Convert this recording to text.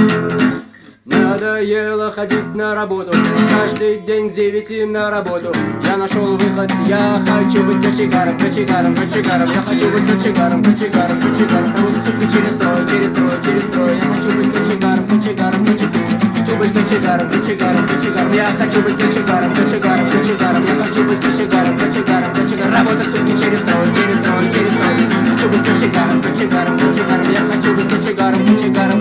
Надоело ходить на работу, каждый день к 9 на работу. Я нашел выход, я хочу быть кочегаром, кочегаром, кочегаром. Я хочу быть кочегаром, кочегаром, кочегаром. Провозу сутки через строй, через строй, через строй. Я хочу быть кочегаром, кочегаром, кочегаром. Хочу быть кочегаром, кочегаром, кочегаром. Я хочу быть кочегаром, кочегаром, кочегаром. Я хочу быть кочегаром, кочегаром, кочегаром. Работать сутки через строй, через строй, через строй. Хочу быть кочегаром, кочегаром, кочегаром. Я хочу быть кочегаром, кочегаром.